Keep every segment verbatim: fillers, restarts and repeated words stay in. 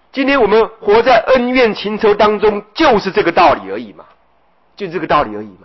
今天我们活在恩怨情仇当中，就是这个道理而已嘛，就这个道理而已嘛。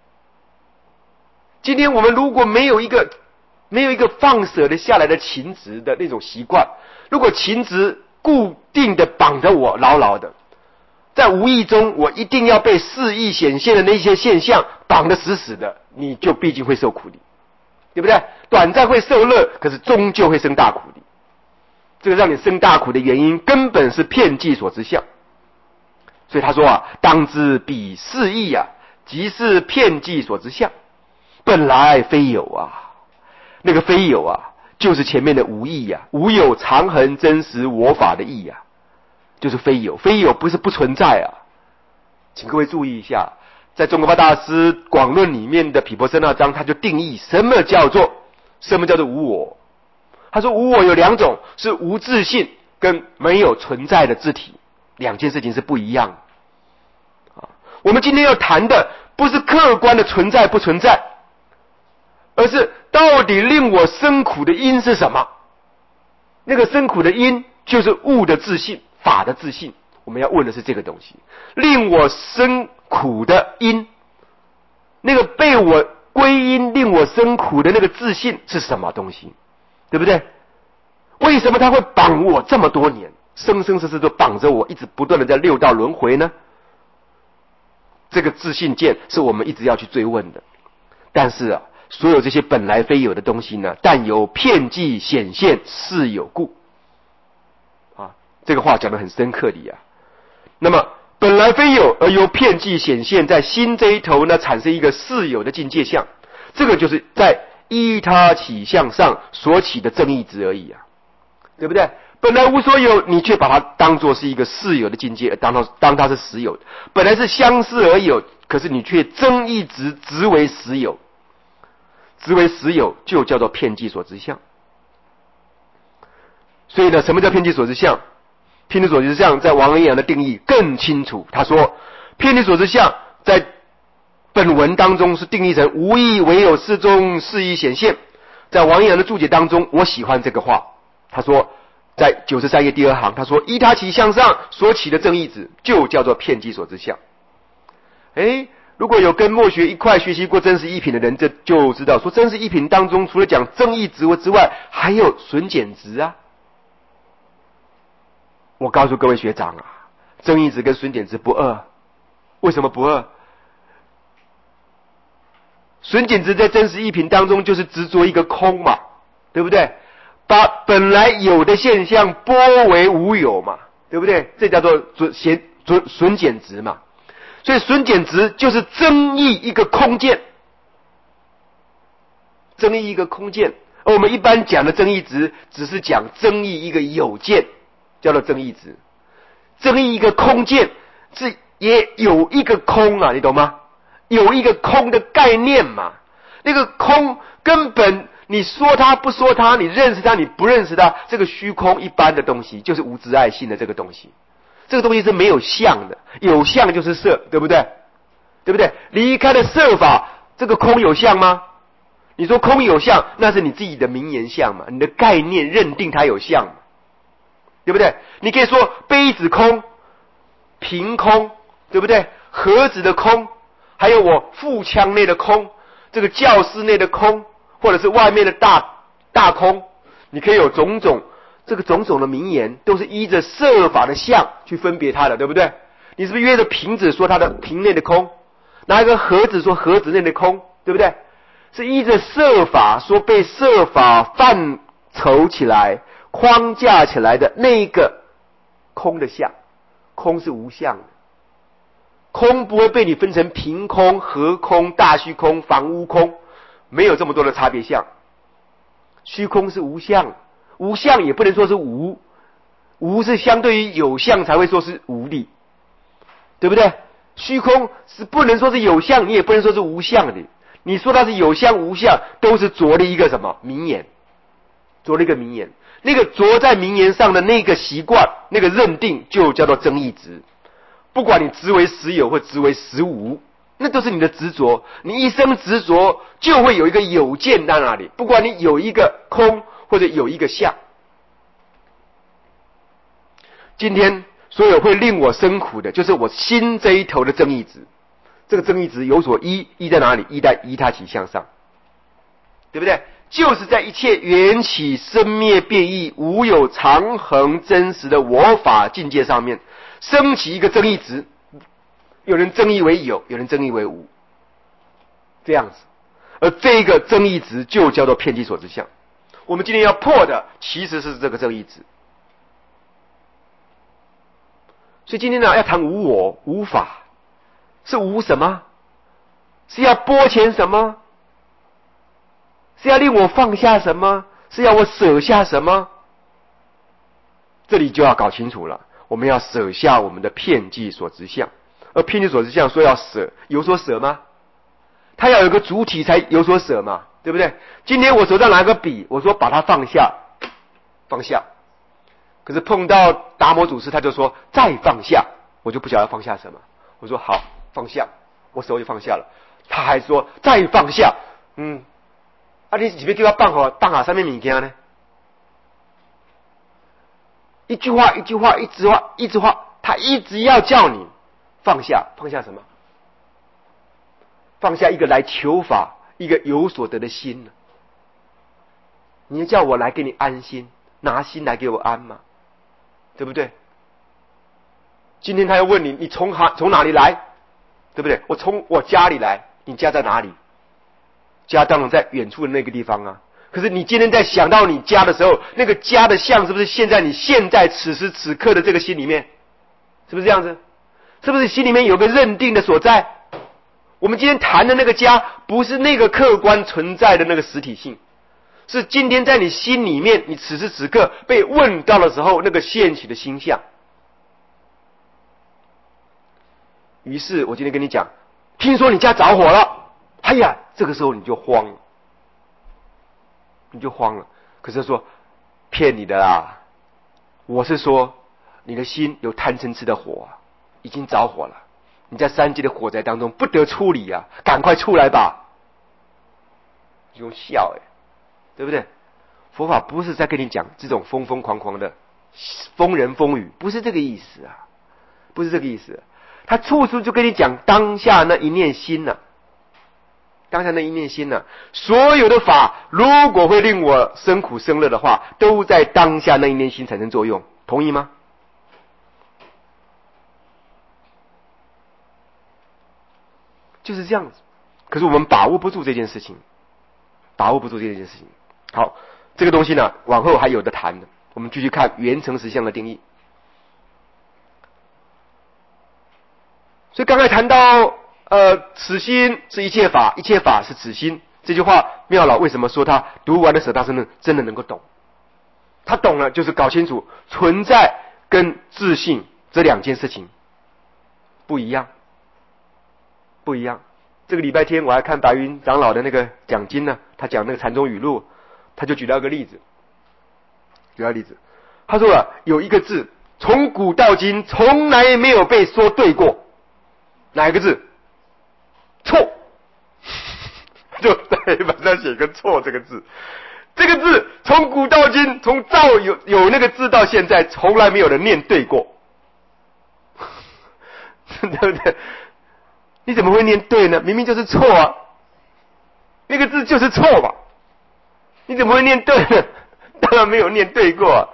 今天我们如果没有一个没有一个放舍的下来的情执的那种习惯，如果情执固定的绑着我牢牢的，在无意中我一定要被肆意显现的那些现象绑得死死的，你就毕竟会受苦力，对不对？短暂会受乐，可是终究会生大苦力。这个让你生大苦的原因，根本是遍计所知相。所以他说啊，当知彼是义啊，即是遍计所知相，本来非有啊。那个非有啊，就是前面的无义啊，无有常恒真实我法的义啊，就是非有。非有不是不存在啊，请各位注意一下，在中国法大师广论里面的毗婆舍那章，他就定义什么叫做什么叫做无我。他说无我有两种，是无自性跟没有存在的自体，两件事情是不一样的。我们今天要谈的不是客观的存在不存在，而是到底令我生苦的因是什么。那个生苦的因就是物的自性，法的自性。我们要问的是这个东西，令我生苦的因，那个被我归因令我生苦的那个自性是什么东西，对不对？为什么他会绑我这么多年，生生世世都绑着我，一直不断的在六道轮回呢？这个自性见是我们一直要去追问的。但是啊，所有这些本来非有的东西呢，但由遍计显现是有故啊，这个话讲得很深刻的呀。那么本来非有而由遍计显现，在心这一头呢，产生一个是有的境界相，这个就是在依他起相上所起的正义值而已啊，对不对？本来无所有，你却把它当作是一个是有的境界，当它当它是实有的。本来是相似而有，可是你却增一值，值为实有，值为实有，就叫做遍计所知相。所以呢，什么叫遍计所知相？遍计所知相在王恩阳的定义更清楚。他说，遍计所知相在本文当中是定义成无义唯有事中是义显现。在王恩阳的注解当中，我喜欢这个话。他说，在九十三页第二行，他说依他起向上所起的正义值，就叫做遍计所知相。诶，如果有跟墨学一块学习过真实义品的人，这就知道说真实义品当中除了讲正义值之外，还有损减值啊。我告诉各位学长啊，正义值跟损减值不二。为什么不二？损减值在真实义品当中就是执着一个空嘛，对不对？把本来有的现象拨为无有嘛，对不对？这叫做损损损减值嘛。所以损减值就是增益一个空间，增益一个空间。而我们一般讲的增益值，只是讲增益一个有见，叫做增益值。增益一个空间是也有一个空啊，你懂吗？有一个空的概念嘛。那个空根本你说它不说它，你认识它你不认识它，这个虚空一般的东西就是无执爱性的这个东西。这个东西是没有相的，有相就是色，对不对？对不对？离开了色法，这个空有相吗？你说空有相，那是你自己的名言相嘛，你的概念认定它有相嘛，对不对？你可以说杯子空，瓶空，对不对？盒子的空，还有我腹腔内的空，这个教室内的空，或者是外面的大大空，你可以有种种。这个种种的名言都是依着色法的相去分别它的，对不对？你是不是约着瓶子说它的瓶内的空，拿一个盒子说盒子内的空，对不对？是依着色法说被色法范畴起来框架起来的那个空的相。空是无相的，空不会被你分成瓶空、盒空、大虚空、房屋空，没有这么多的差别相。虚空是无相的，无相也不能说是无，无是相对于有相才会说是无的，对不对？虚空是不能说是有相，你也不能说是无相的。你说它是有相无相，都是着了一个什么名言，着了一个名言。那个着在名言上的那个习惯，那个认定就叫做增益值。不管你执为实有或执为实无，那都是你的执着。你一生执着，就会有一个有见在那里。不管你有一个空或者有一个相， 今天所有会令我生苦的，就是我心这一头的正义值。这个正义值有所依，依在哪里？依在依他起向上，对不对？就是在一切缘起生灭变异无有长恒真实的我法境界上面，升起一个正义值。有人正义为有，有人正义为无，这样子。而这个正义值就叫做遍计所知相。我们今天要破的其实是这个正义值。所以今天呢，要谈无我无法，是无什么？是要拨遣什么？是要令我放下什么？是要我舍下什么？这里就要搞清楚了。我们要舍下我们的遍计所知相，而遍计所知相说要舍，有所舍吗？它要有个主体才有所舍嘛，对不对？今天我手上拿个笔，我说把它放下，放下。可是碰到达摩祖师，他就说再放下，我就不晓得放下什么。我说好，放下，我手就放下了。他还说再放下，嗯，啊，你是不是叫他放好放下上面物件呢？一句话一句话一直话一直话，他一直要叫你放下，放下什么？放下一个来求法、一个有所得的心呢？你叫我来给你安心，拿心来给我安嘛？对不对？今天他要问你，你从哪从哪里来？对不对？我从我家里来，你家在哪里？家当然在远处的那个地方啊。可是你今天在想到你家的时候，那个家的像是不是现在你现在此时此刻的这个心里面？是不是这样子？是不是心里面有个认定的所在？我们今天谈的那个家，不是那个客观存在的那个实体性，是今天在你心里面，你此时此刻被问到的时候，那个现起的心相。于是我今天跟你讲，听说你家着火了，哎呀，这个时候你就慌了，你就慌了。可是说骗你的啦，我是说你的心有贪嗔痴的火，已经着火了。你在三界的火灾当中不得出离啊，赶快出来吧！用笑哎，对不对？佛法不是在跟你讲这种疯疯狂狂的风人风语，不是这个意思啊，不是这个意思。他处处就跟你讲当下那一念心呢、啊，当下那一念心呢、啊，所有的法如果会令我生苦生乐的话，都在当下那一念心产生作用，同意吗？就是这样子，可是我们把握不住这件事情，把握不住这件事情。好，这个东西呢，往后还有的谈的。我们继续看缘成实相的定义。所以刚才谈到，呃，此心是一切法，一切法是此心。这句话，妙老为什么说他读完的舍大圣论真的能够懂？他懂了，就是搞清楚存在跟自性这两件事情不一样。不一样。这个礼拜天我还看白云长老的那个讲经呢，他讲那个禅宗语录，他就举到一个例子，举到例子，他说了有一个字从古到今从来没有被说对过，哪一个字？错，就在黑板上写个错这个字，这个字从古到今，从造有有那个字到现在，从来没有人念对过，对不对？你怎么会念对呢？明明就是错啊，那个字就是错吧？你怎么会念对呢？当然没有念对过啊。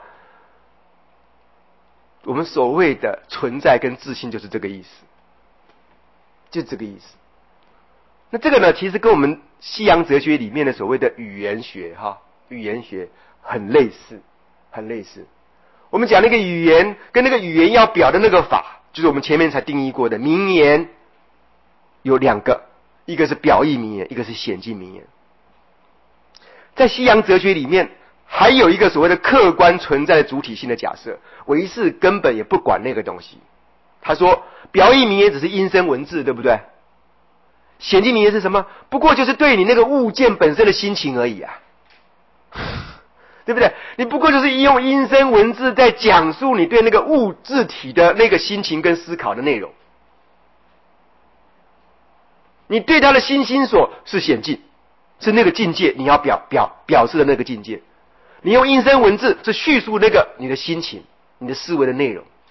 我们所谓的存在跟自信就是这个意思，就这个意思。那这个呢，其实跟我们西洋哲学里面的所谓的语言学哈，语言学很类似，很类似。我们讲那个语言跟那个语言要表的那个法，就是我们前面才定义过的名言。有两个，一个是表意名言，一个是显记名言。在西洋哲学里面，还有一个所谓的客观存在的主体性的假设，唯识根本也不管那个东西。他说，表意名言只是音声文字，对不对？显记名言是什么？不过就是对你那个物件本身的心情而已啊，对不对？你不过就是用音声文字在讲述你对那个物质体的那个心情跟思考的内容。你对他的心心所是显境，是那个境界，你要表表表示的那个境界。你用音声文字是叙述那个你的心情、你的思维的内容，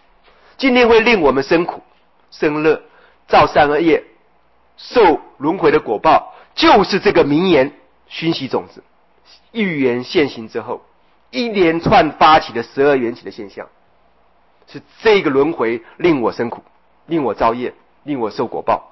今天会令我们生苦、生乐、造善恶业、受轮回的果报，就是这个名言熏习种子，预言现行之后，一连串发起的十二缘起的现象，是这个轮回令我生苦，令我造业，令我受果报。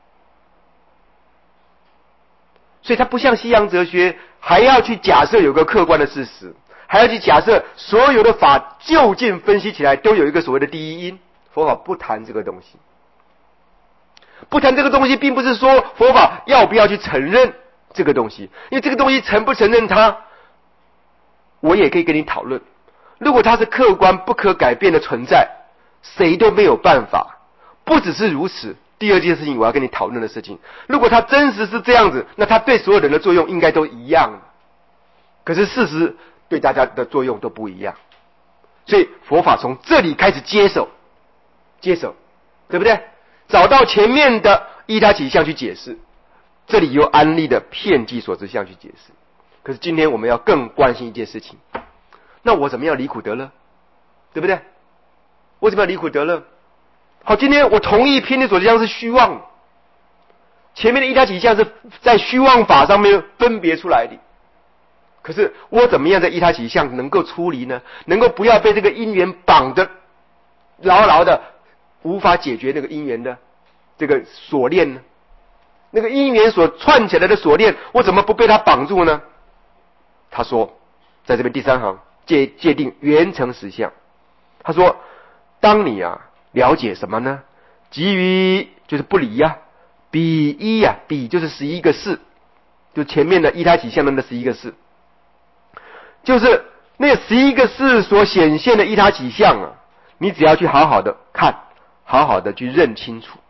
所以它不像西洋哲学还要去假设有个客观的事实，还要去假设所有的法究竟分析起来都有一个所谓的第一因。佛法不谈这个东西，不谈这个东西并不是说佛法要不要去承认这个东西，因为这个东西承不承认它，我也可以跟你讨论。如果它是客观不可改变的存在，谁都没有办法。不只是如此，第二件事情我要跟你讨论的事情，如果它真实是这样子，那它对所有人的作用应该都一样，可是事实对大家的作用都不一样。所以佛法从这里开始接手接手，对不对？找到前面的依他起相去解释，这里又安立的遍计所知相去解释。可是今天我们要更关心一件事情，那我怎么样离苦得乐，对不对？我怎么样离苦得乐？好，今天我同意遍计所知相是虚妄，前面的依他起相是在虚妄法上面分别出来的，可是我怎么样在依他起相能够出离呢？能够不要被这个因缘绑得牢牢的，无法解决那个因缘的这个锁链呢？那个因缘所串起来的锁链，我怎么不被它绑住呢？他说，在这边第三行界界定缘成实相。他说，当你啊了解什么呢？即于就是不离呀、啊，比一呀、啊，比就是十一个事，就前面的依他起相的那十一个事，就是那十一个事所显现的依他起相啊。你只要去好好的看，好好的去认清楚，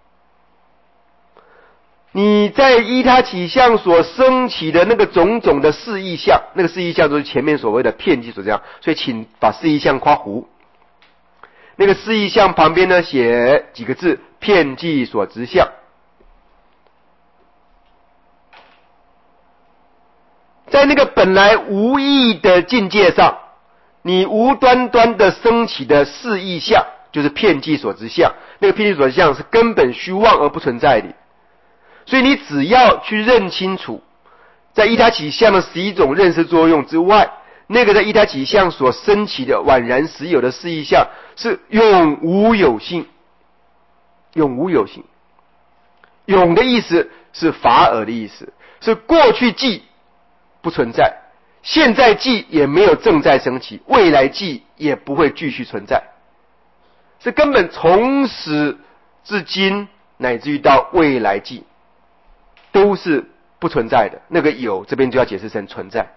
你在依他起相所升起的那个种种的事意相，那个事意相就是前面所谓的遍计所知相，所以请把事意相括弧，那个事意相旁边呢写几个字，遍计所知相。在那个本来无意的境界上，你无端端的升起的事意相，就是遍计所知相，那个遍计所知相是根本虚妄而不存在的。所以你只要去认清楚，在依他起相的十一种认识作用之外，那个在依他起相所升起的宛然实有的事意相是永无有性，永无有性。永的意思是法尔的意思，是过去际不存在，现在际也没有正在升起，未来际也不会继续存在，是根本从始至今乃至于到未来际都是不存在的。那个有这边就要解释成存在。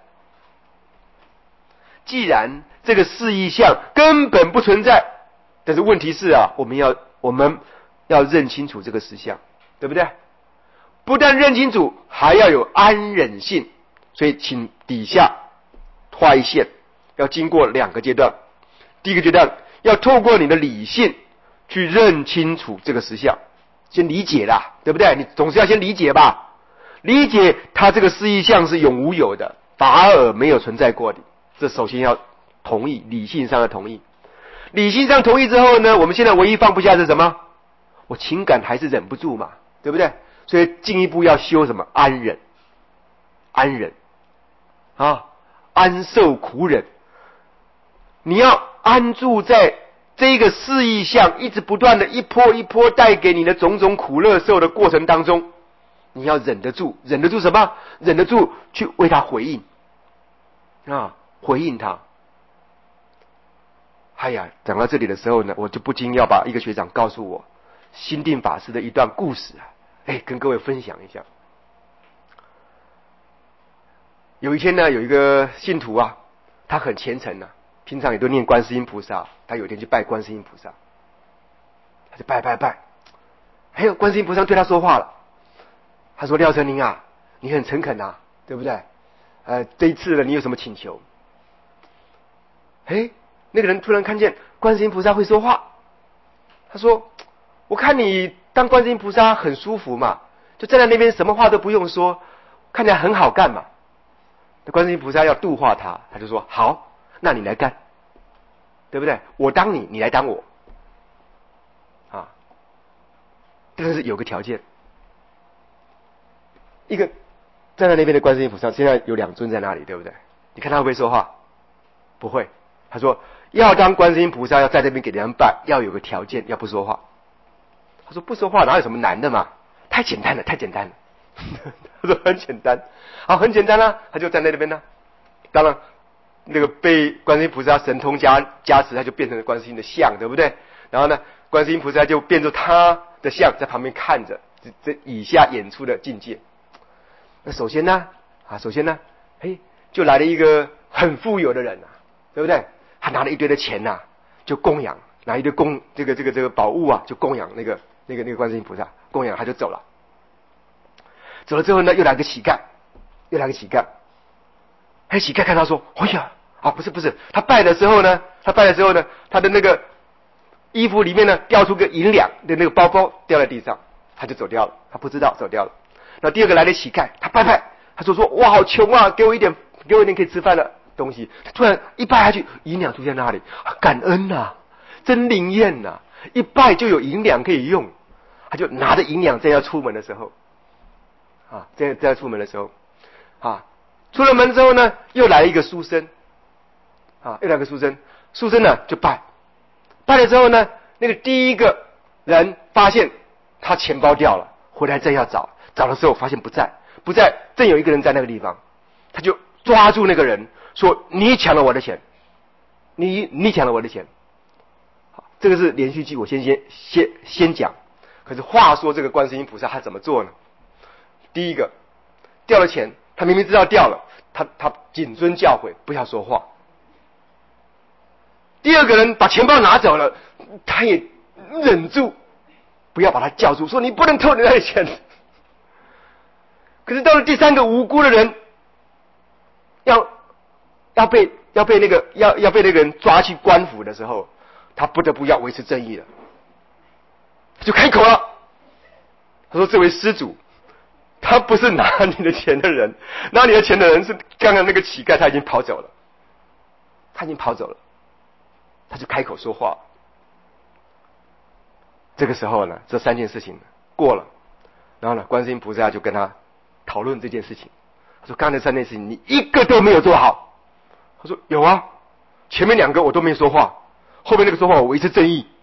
既然这个事意相根本不存在，但是问题是啊，我们要我们要认清楚这个实相，对不对？不但认清楚，还要有安忍性。所以请底下画一线，要经过两个阶段。第一个阶段要透过你的理性去认清楚这个实相，先理解啦，对不对？你总是要先理解吧，理解它这个事意相是永无有的，法尔没有存在过的，这首先要同意，理性上的同意。理性上同意之后呢，我们现在唯一放不下是什么？我情感还是忍不住嘛，对不对？所以进一步要修什么？安忍，安忍啊，安受苦忍。你要安住在这个事意相一直不断的一波一波带给你的种种苦乐受的过程当中，你要忍得住，忍得住什么？忍得住去为他回应啊，回应他。哎呀，讲到这里的时候呢，我就不禁要把一个学长告诉我心定法师的一段故事啊，哎，跟各位分享一下。有一天呢，有一个信徒啊，他很虔诚啊，平常也都念观世音菩萨。他有一天去拜观世音菩萨，他就拜拜拜，还有观世音菩萨对他说话了。他说：“廖成林啊，你很诚恳啊，对不对？呃，这一次呢，你有什么请求？”哎，那个人突然看见观世音菩萨会说话，他说：“我看你当观世音菩萨很舒服嘛，就站在那边什么话都不用说，看起来很好干嘛。”那观世音菩萨要度化他，他就说：“好，那你来干，对不对？我当你，你来当我。” 但是有个条件，一个站在那边的观世音菩萨，现在有两尊在那里，对不对？你看他会不会说话？不会。他说要当观世音菩萨，要在这边给人家拜，要有个条件，要不说话。他说不说话哪有什么难的嘛，太简单了，太简单了。他说很简单，好，很简单啦、啊，他就站在那边呢。当然，那个被观世音菩萨神通加加持，他就变成了观世音的像，对不对？然后呢，观世音菩萨就变作他的像，在旁边看着这这以下演出的境界。那首先呢，啊，首先呢，嘿，就来了一个很富有的人啊，对不对？他拿了一堆的钱呐、啊，就供养，拿一堆供这个这个这个宝物啊，就供养那个那个那个观世音菩萨，供养他就走了。走了之后呢，又来个乞丐，又来个乞丐。哎，乞丐看到说：“哎呀，啊，不是不是，他拜的时候呢，他拜的时候呢，他的那个衣服里面呢掉出个银两的那个包包掉在地上，他就走掉了，他不知道走掉了。那第二个来的乞丐，他拜拜，他说说哇，好穷啊，给我一点，给我一点可以吃饭的东西。他突然一拜下去，银两出现在那里，感恩呐、啊，真灵验呐、啊，一拜就有银两可以用，他就拿着银两在要出门的时候。”啊，在在出门的时候，啊，出了门之后呢，又来一个书生，啊，又来个书生，书生呢就拜，拜了之后呢，那个第一个人发现他钱包掉了，回来正要找，找的时候发现不在，不在，正有一个人在那个地方，他就抓住那个人说：“你抢了我的钱，你你抢了我的钱。”好，这个是连续剧，我先先先先讲。可是话说这个观世音菩萨他怎么做呢？第一个掉了钱，他明明知道掉了，他他谨遵教诲，不要说话。第二个人把钱包拿走了，他也忍住不要把他叫住，说你不能偷人家的钱。可是到了第三个无辜的人，要要被要被那个要要被那个人抓去官府的时候，他不得不要维持正义了，就开口了。他说：“这位施主。”他不是拿你的钱的人，拿你的钱的人是刚刚那个乞丐，他已经跑走了，他已经跑走了，他就开口说话。这个时候呢，这三件事情过了，然后呢，观世音菩萨就跟他讨论这件事情。他说：“刚才三件事情你一个都没有做好。”他说：“有啊，前面两个我都没说话，后面那个说话我维持正义。”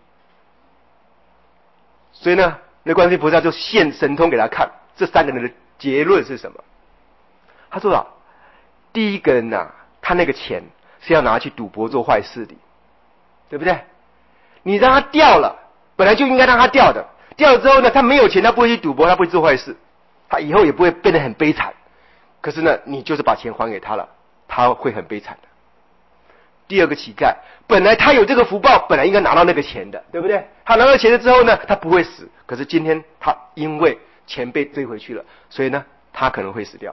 所以呢，那观世音菩萨就现神通给他看。这三个人的结论是什么？他说啊，第一个人呐、啊，他那个钱是要拿去赌博做坏事的，对不对？你让他掉了，本来就应该让他掉的，掉了之后呢，他没有钱，他不会去赌博，他不会做坏事，他以后也不会变得很悲惨。可是呢，你就是把钱还给他了，他会很悲惨的。第二个乞丐，本来他有这个福报，本来应该拿到那个钱的，对不对？他拿到钱了之后呢，他不会死，可是今天他因为钱被追回去了，所以呢，他可能会死掉。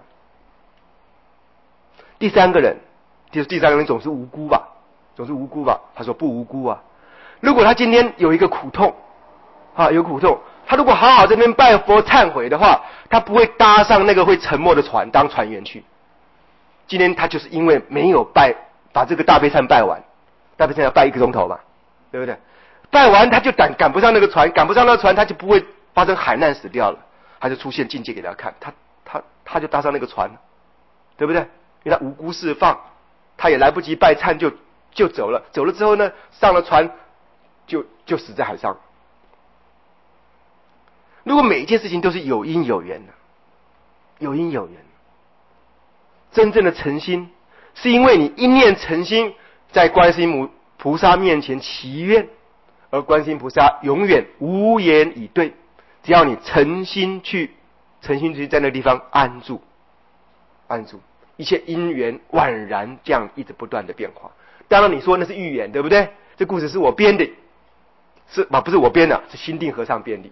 第三个人，就是第三个人总是无辜吧，总是无辜吧。他说不无辜啊。如果他今天有一个苦痛，啊，有苦痛，他如果好好这边拜佛忏悔的话，他不会搭上那个会沉没的船当船员去。今天他就是因为没有拜，把这个大悲忏拜完，大悲忏要拜一个钟头嘛，对不对？拜完他就赶赶不上那个船，赶不上那个船，他就不会发生海难死掉了。他就出现境界给他看，他他他就搭上那个船，对不对？因为他无辜释放，他也来不及拜忏就就走了，走了之后呢，上了船就就死在海上。如果每一件事情都是有因有缘的，有因有缘，真正的诚心是因为你一念诚心在观世音菩萨面前祈愿，而观世音菩萨永远无言以对。只要你诚心去，诚心去在那个地方安住，安住，一切因缘宛然这样一直不断的变化。当然你说那是预言，对不对？这故事是我编的，是啊，不是我编的，是心定和尚编的。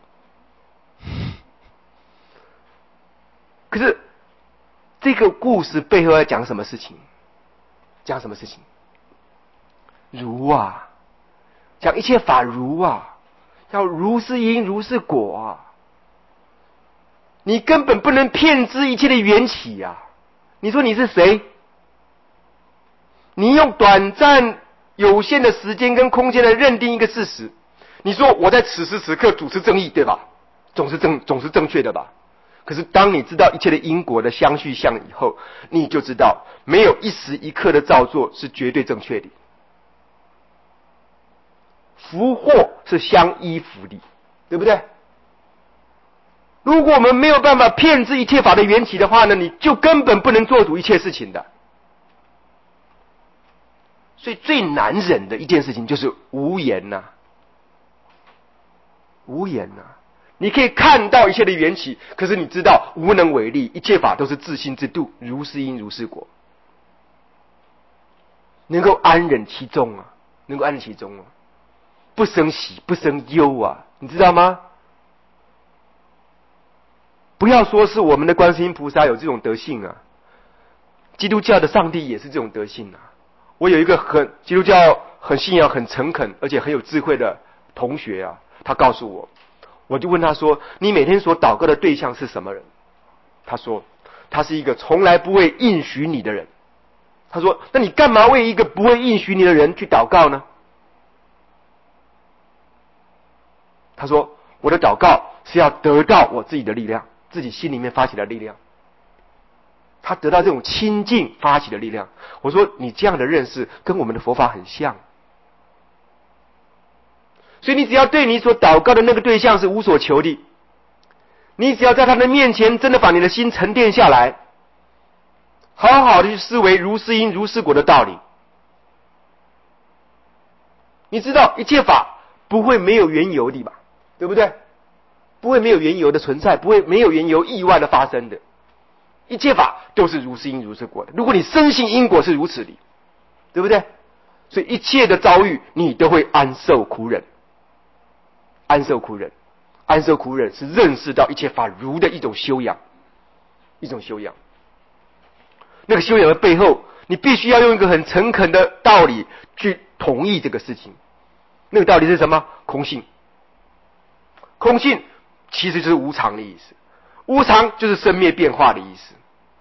可是这个故事背后要讲什么事情？讲什么事情？如啊，讲一切法如啊。要如是因如是果啊！你根本不能骗知一切的缘起啊！你说你是谁？你用短暂有限的时间跟空间来认定一个事实。你说我在此时此刻主持正义，对吧？ 总是正总是正确的吧？可是当你知道一切的因果的相续相以后，你就知道没有一时一刻的造作是绝对正确的，福祸是相依附的，对不对？如果我们没有办法骗知一切法的缘起的话呢，你就根本不能做主一切事情的。所以最难忍的一件事情就是无言呐、啊，无言呐、啊。你可以看到一切的缘起，可是你知道无能为力，一切法都是自心之度，如是因如是果，能够安忍其中啊，能够安忍其中啊，不生喜不生忧啊，你知道吗？不要说是我们的观世音菩萨有这种德性啊，基督教的上帝也是这种德性啊。我有一个很基督教很信仰很诚恳而且很有智慧的同学啊，他告诉我，我就问他说，你每天所祷告的对象是什么人？他说他是一个从来不会应许你的人。他说那你干嘛为一个不会应许你的人去祷告呢？他说我的祷告是要得到我自己的力量，自己心里面发起的力量，他得到这种亲近发起的力量。我说你这样的认识跟我们的佛法很像，所以你只要对你所祷告的那个对象是无所求的，你只要在他的面前真的把你的心沉淀下来，好好的去思维如是因如是果的道理，你知道一切法不会没有缘由的吧，对不对？不会没有缘由的存在，不会没有缘由意外的发生的，一切法都是如是因如是果的。如果你深信因果是如此的，对不对？所以一切的遭遇你都会安受苦忍，安受苦忍，安受苦忍是认识到一切法如的一种修养，一种修养。那个修养的背后，你必须要用一个很诚恳的道理去同意这个事情。那个道理是什么？空性。空性其实就是无常的意思，无常就是生灭变化的意思。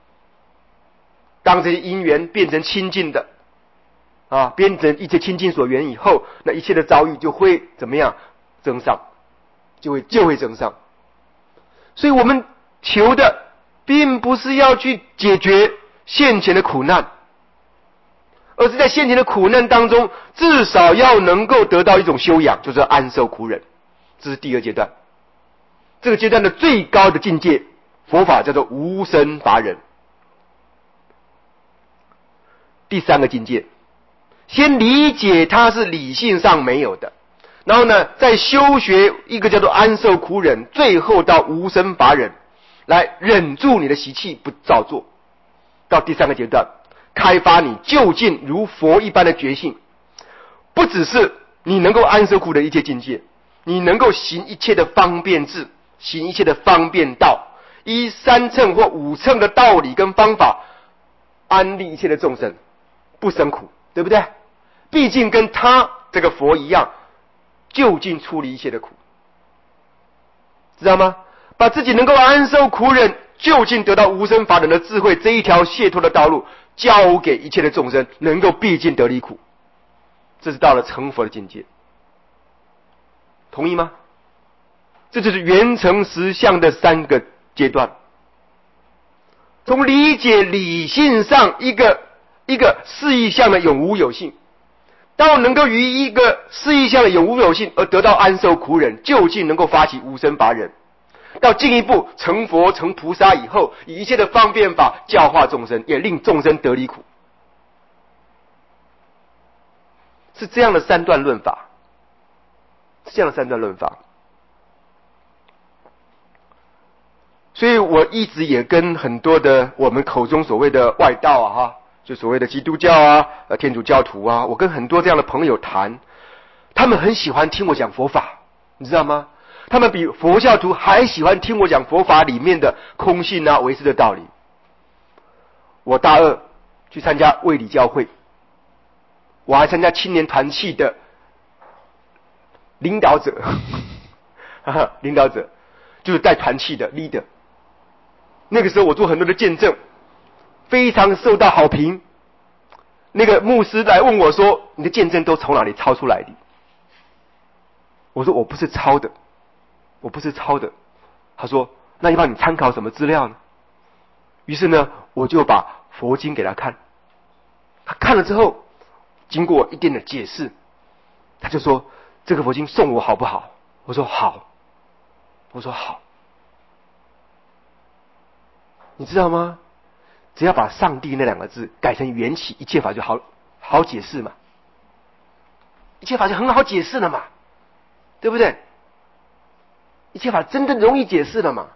当这些因缘变成清净的啊，变成一切清净所缘以后，那一切的遭遇就会怎么样？增上，就会就会增上。所以我们求的并不是要去解决现前的苦难，而是在现前的苦难当中，至少要能够得到一种修养，就是安受苦忍。这是第二阶段。这个阶段的最高的境界，佛法叫做无生法忍。第三个境界，先理解它是理性上没有的，然后呢，再修学一个叫做安受苦忍，最后到无生法忍，来忍住你的习气不造作。到第三个阶段，开发你究竟如佛一般的觉性，不只是你能够安受苦的一切境界，你能够行一切的方便智，行一切的方便道，依三乘或五乘的道理跟方法，安利一切的众生，不生苦，对不对？毕竟跟他这个佛一样，究竟处理一切的苦，知道吗？把自己能够安受苦忍，究竟得到无生法忍的智慧，这一条解脱的道路，交给一切的众生，能够毕竟得离苦，这是到了成佛的境界。同意吗？这就是圆成实相的三个阶段。从理解理性上一个一个事义相的永无有性，到能够于一个事义相的永无有性而得到安受苦忍，究竟能够发起无生法忍，到进一步成佛成菩萨以后，以一切的方便法教化众生，也令众生得离苦，是这样的三段论法，是这样的三段论法。所以我一直也跟很多的我们口中所谓的外道啊哈，就所谓的基督教啊、呃天主教徒啊，我跟很多这样的朋友谈，他们很喜欢听我讲佛法，你知道吗？他们比佛教徒还喜欢听我讲佛法里面的空性啊、唯识的道理。我大二去参加卫理教会，我还参加青年团契的领导者，领导者就是带团契的 leader。那个时候我做很多的见证，非常受到好评。那个牧师来问我说，你的见证都从哪里抄出来的？我说我不是抄的，我不是抄的， 他说：“那你帮你参考什么资料呢？”于是呢，我就把佛经给他看。他看了之后，经过一定的解释，他就说：“这个佛经送我好不好？”我说：“好。”我说：“好。”你知道吗？只要把上帝那两个字改成缘起，一切法就好好解释嘛。一切法就很好解释了嘛，对不对？一切法真的容易解释了嘛。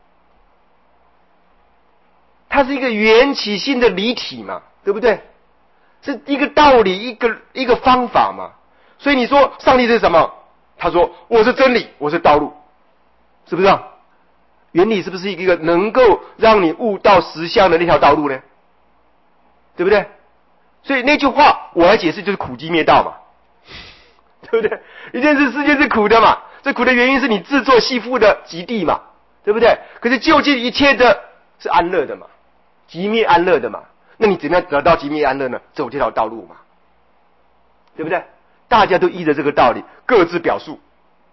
它是一个缘起性的离体嘛，对不对？是一个道理，一个一个方法嘛。所以你说上帝是什么？他说我是真理，我是道路，是不是啊？原理是不是一个能够让你悟到实相的那条道路呢？对不对？所以那句话我来解释就是苦集灭道嘛，对不对？一件事世界是苦的嘛，这苦的原因是你自作系缚的极地嘛，对不对？可是究竟一切的是安乐的嘛，极灭安乐的嘛，那你怎么样得到极灭安乐呢？走这条道路嘛，对不对？大家都依着这个道理各自表述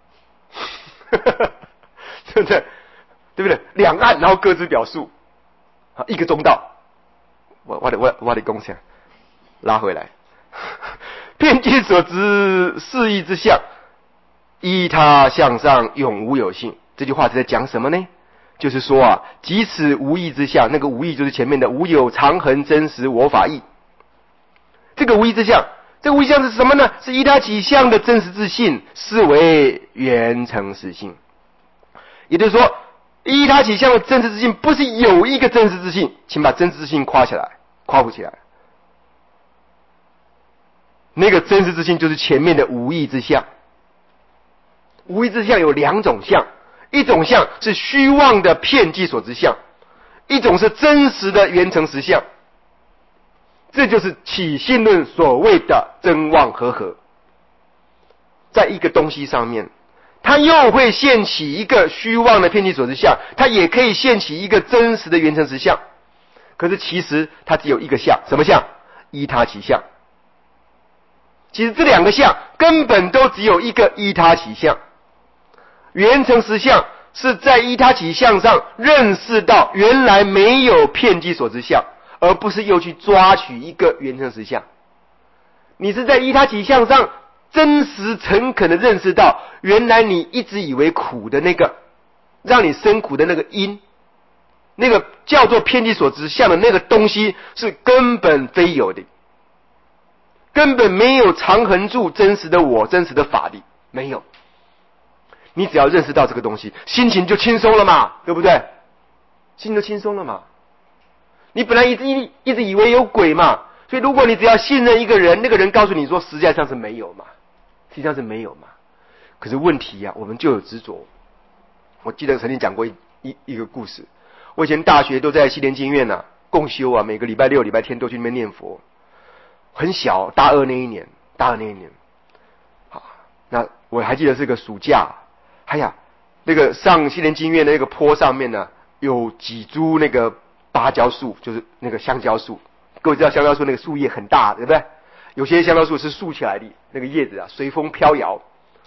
对不对？对不对？两岸然后各自表述，好，一个中道。我我得我我得贡献，拉回来。遍计所知，四义之相，依他向上，永无有性。这句话是在讲什么呢？就是说啊，即此无义之相，那个无义就是前面的无有常恒真实我法义。这个无义之相，这个无义相是什么呢？是依他起相的真实自性，是为圆成实性。也就是说，依他起相的真实自性，不是有一个真实自性，请把真实自性夸起来，夸不起来。那个真实自性就是前面的无义之相。无义之相有两种相，一种相是虚妄的遍计所知相，一种是真实的圆成实相。这就是起信论所谓的真妄合合。在一个东西上面，它又会现起一个虚妄的遍计所知相，它也可以现起一个真实的圆成实相。可是其实它只有一个相，什么相？依他起相。其实这两个相根本都只有一个依他起相。圆成实相是在依他起相上认识到原来没有遍计所知相，而不是又去抓取一个圆成实相。你是在依他起相上真实诚恳的认识到，原来你一直以为苦的那个，让你生苦的那个因，那个叫做遍计所知相的那个东西是根本非有的，根本没有常恒住真实的我，真实的法力，没有。你只要认识到这个东西，心情就轻松了嘛，对不对？心情就轻松了嘛。你本来一直一一直以为有鬼嘛，所以如果你只要信任一个人，那个人告诉你说实际上是没有嘛，实际上是没有嘛。可是问题啊，我们就有执着。我记得曾经讲过一一一个故事，我以前大学都在西莲经院啊共修啊，每个礼拜六礼拜天都去那边念佛。很小，大二那一年，大二那一年，好，那我还记得是个暑假，哎呀，那个上西莲经院的那个坡上面呢，有几株那个芭蕉树，就是那个香蕉树。各位知道香蕉树那个树叶很大，对不对？有些香蕉树是竖起来的，那个叶子啊随风飘摇。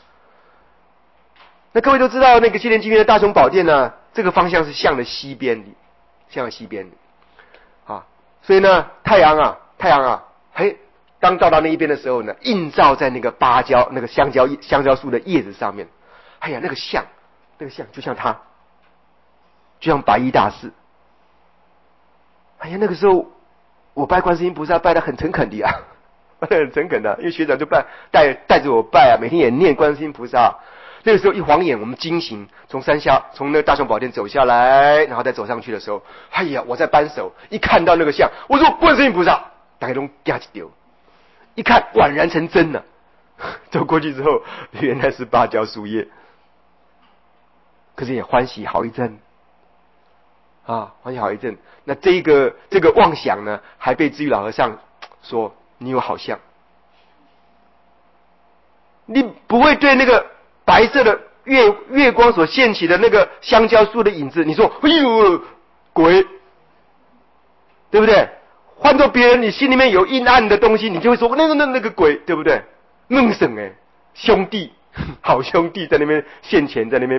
那各位都知道，那个西莲经院的大雄宝殿呢，这个方向是向着西边的，向着西边的，啊，所以呢，太阳啊，太阳啊。嘿，当照到那一边的时候呢，映照在那个芭蕉、那个香蕉、香蕉树的叶子上面，哎呀，那个像，那个像就像他，就像白衣大士。哎呀，那个时候我拜观世音菩萨拜得很诚恳的啊，拜得很诚恳的，因为学长就拜带带着我拜啊，每天也念观世音菩萨。那个时候一晃眼，我们惊醒，从山下从那个大雄宝殿走下来，然后再走上去的时候，哎呀，我在扳手，一看到那个像，我说观世音菩萨。大概都吓一丢，一看宛然成真了。走过去之后，原来是芭蕉树叶，可是也欢喜好一阵啊，欢喜好一阵。那这个这个妄想呢，还被智玉老和尚说你有好像，你不会对那个白色的月月光所现起的那个香蕉树的影子，你说哎呦鬼，对不对？换做别人，你心里面有阴暗的东西，你就会说那个那那个鬼，对不对？弄什么？兄弟，好兄弟在那边现前，在那边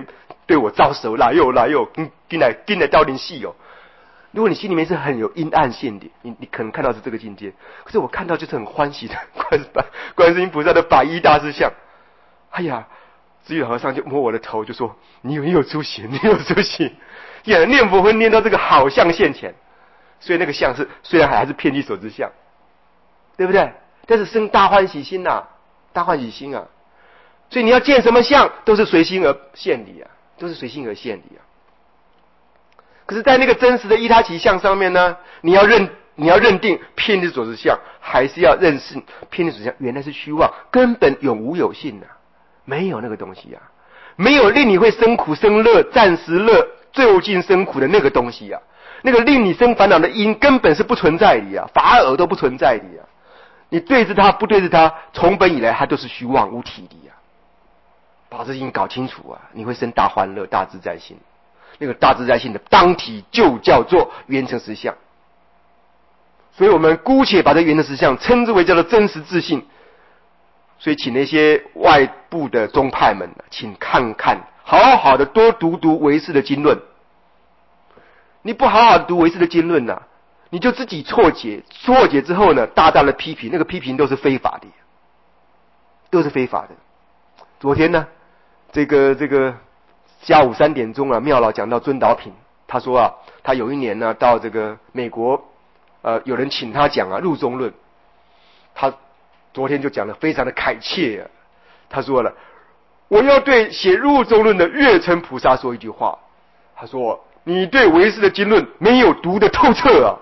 对我招手，来哟来哟，跟跟来跟来到灵系哦。如果你心里面是很有阴暗线的，你你可能看到是这个境界。可是我看到就是很欢喜的观观世音菩萨的法衣大士像。哎呀，智玉和尚就摸我的头，就说：“你有你有出息，你有出息。”呀，念佛会念到这个好像现前，所以那个像是虽然还是遍地所知相，对不对？但是生大欢喜心呐、啊，大欢喜心啊！所以你要见什么相，都是随心而现理啊，都是随心而现理啊。可是，在那个真实的依他起相上面呢，你要认你要认定遍地所知相，还是要认识遍地所知相原来是虚妄，根本永无有性啊，没有那个东西啊，没有令你会生苦生乐、暂时乐、最尽生苦的那个东西啊，那个令你生烦恼的因根本是不存在的啊，法尔都不存在的啊。你对治它不对治它，从本以来它都是虚妄无体的啊。把这心搞清楚啊，你会生大欢乐、大自在心。那个大自在性的当体就叫做圆成实相，所以我们姑且把这圆成实相称之为叫做真实自性。所以请那些外部的宗派们，请看看，好好的多读读唯识的经论。你不好好的读唯识的经论啊，你就自己错解，错解之后呢，大大的批评，那个批评都是非法的，都是非法的。昨天呢，这个这个。下午三点钟啊，妙老讲到尊导品，他说啊，他有一年呢到这个美国，呃，有人请他讲啊入中论，他昨天就讲得非常的恳切啊，他说了，我要对写入中论的月称菩萨说一句话，他说你对唯识的经论没有读得透彻啊。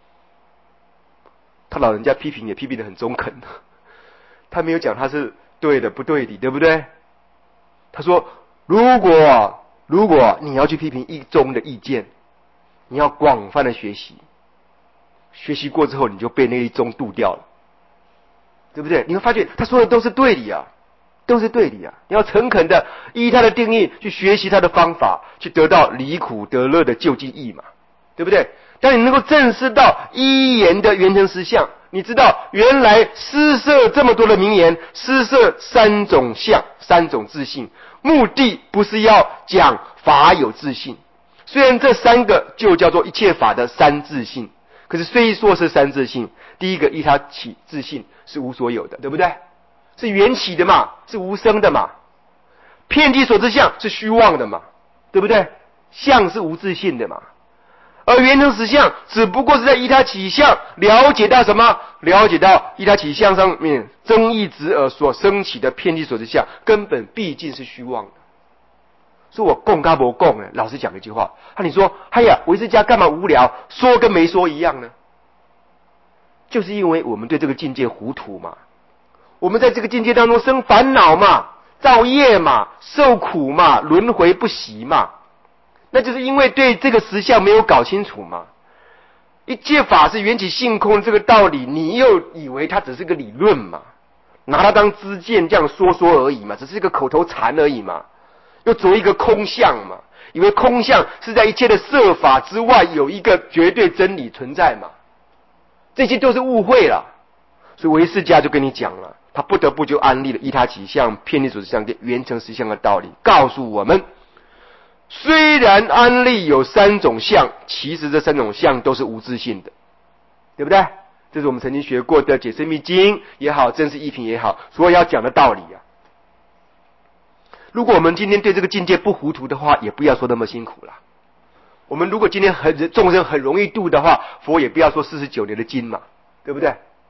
他老人家批评也批评得很中肯，他没有讲他是对的不对的，对不对？他说。如果如果你要去批评一宗的意见，你要广泛的学习，学习过之后你就被那一宗渡掉了，对不对？你会发觉他说的都是对的呀，都是对的呀。你要诚恳的依他的定义去学习他的方法，去得到离苦得乐的究竟义嘛，对不对？当你能够正视到一言的圆成实相，你知道原来施设这么多的名言，施设三种相，三种自性。目的不是要讲法有自性，虽然这三个就叫做一切法的三自性，可是虽说是三自性，第一个依他起自性是无所有的，对不对？是缘起的嘛，是无生的嘛。遍地所知相是虚妄的嘛，对不对？相是无自性的嘛。而圆成实相只不过是在依他起相了解到什么？了解到依他起相上面增益直而所升起的遍地所知相，根本毕竟是虚妄的。所以我供嘎不供呢？老师讲一句话，那你说，哎呀，唯识家干嘛无聊？说跟没说一样呢？就是因为我们对这个境界糊涂嘛，我们在这个境界当中生烦恼嘛，造业嘛，受苦嘛，轮回不息嘛。那就是因为对这个实相没有搞清楚嘛。一切法是缘起性空这个道理，你又以为它只是个理论嘛，拿它当知见这样说说而已嘛，只是一个口头禅而已嘛，又作为一个空相嘛，以为空相是在一切的色法之外有一个绝对真理存在嘛，这些都是误会了。所以唯识家就跟你讲了，他不得不就安立了依他起相遍地所知相跟圆成实相的道理，告诉我们虽然安立有三种相，其实这三种相都是无自性的，对不对？这是我们曾经学过的解深密经也好，真实义品也好，所要讲的道理啊。如果我们今天对这个境界不糊涂的话，也不要说那么辛苦了。我们如果今天很众生很容易度的话，佛也不要说四十九年的经嘛，对不对？